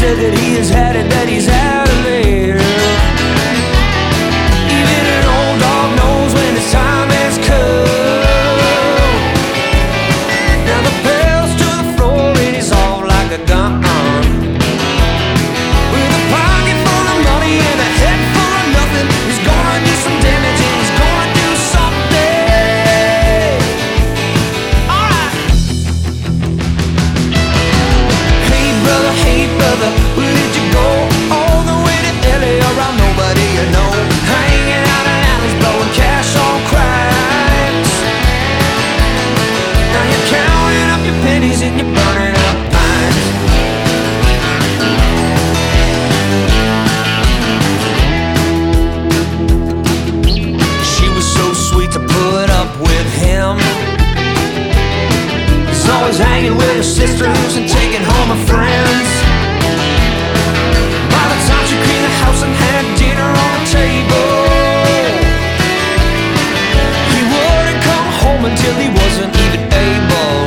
said that he has had it, that he's out of there. Even an old dog knows when his time has come. Now the bell's to the floor and he's off like a gun. With a pocket full of money and a head full of nothing, he's gonna do some damage and he's gonna do something. Alright. Hey brother, where did you go? All the way to LA, around nobody you know, hanging out in alleys, blowing cash on crimes. Now you're counting up your pennies and you're burning up pines. She was so sweet to put up with him. He's always hanging with her sisters and taking home her friends. By the time she cleaned the house and had dinner on the table, he wouldn't come home until he wasn't even able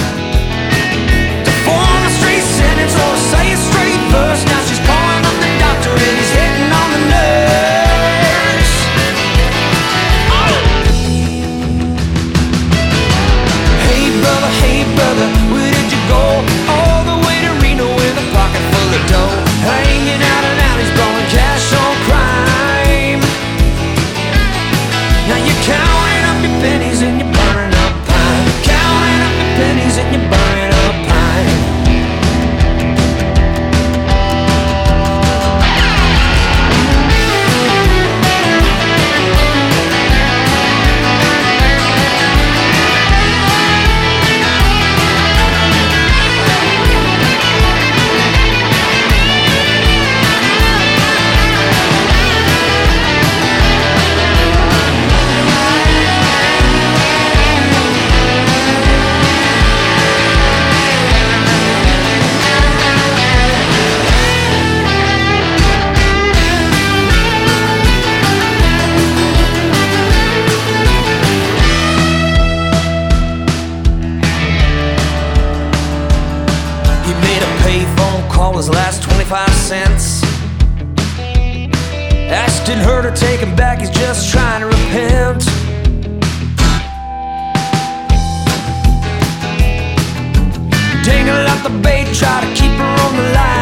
to form a straight sentence or say a straight verse. Now she's calling up the doctor and he's hitting on the nurse. Oh. Hey brother, where did you go? All the way to Reno with a pocket full of dough, hanging out in alleys, blowing cash on crime. Now you're counting up your pennies and you're burning up pine. Counting up your pennies and you're burning up pine. He made a payphone call, his last 25 cents. Asking her to take him back, he's just trying to repent. Dangle out the bait, try to keep her on the line.